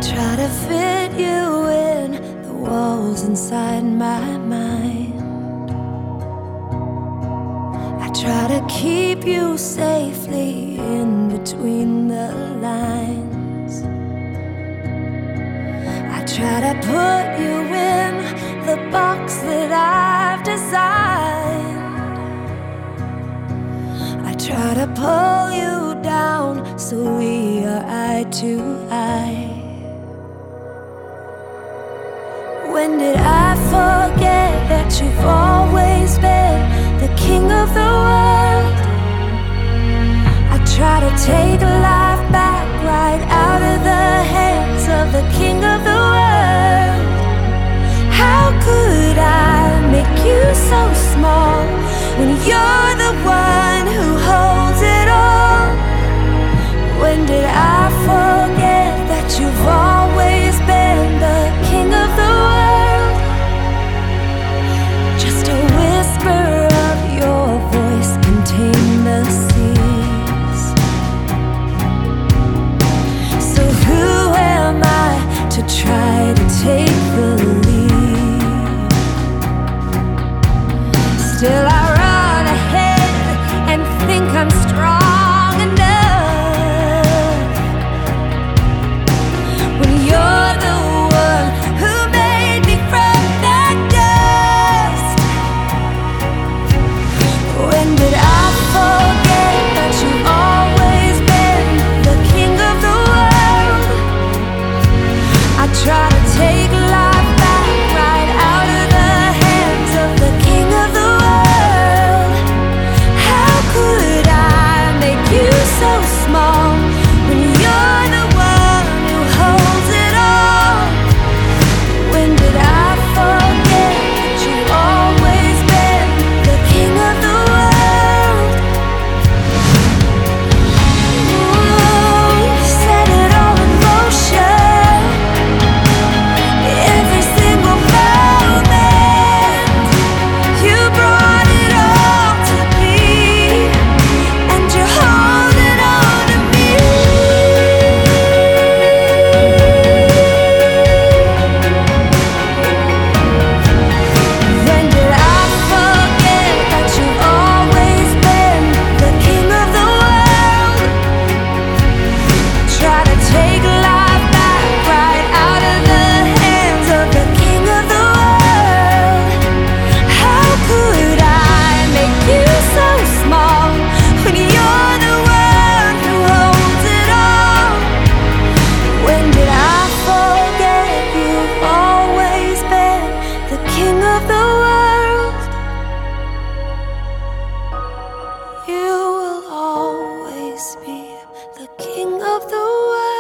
Try to fit you in the walls inside my mind. I try to keep you safely in between the lines. I try to put you in the box that I've designed. I try to pull you down so we are eye to eye. When did I forget that you've always been the king of the world? I try to take life back right out of the hands of the king of the world. How could I make you so small when you're the one who holds it all? When did I forget that you've always been the king of the world? Just a whisper of your voice contained the seas. So who am I to try to take the lead? Still I run ahead and think I'm strong enough, when you're the one who made me from the dust. When did I forget that you've always been the king of the world? I try to take life back right out of the hands of the king of the world. How could I make you so small when you're the one who holds it all? When did I forget that you've always been the king of the world? Ooh, you set it all in motion, every single moment. You brought it all to me, and you're holding on to me. When did I forget that you've always been the king of the world? Try to take life back right out of the hands of the king of the world. How could I make you so small when you're the one who holds it all? When did I forget you've always been the king of the world? You will always be the king of the world.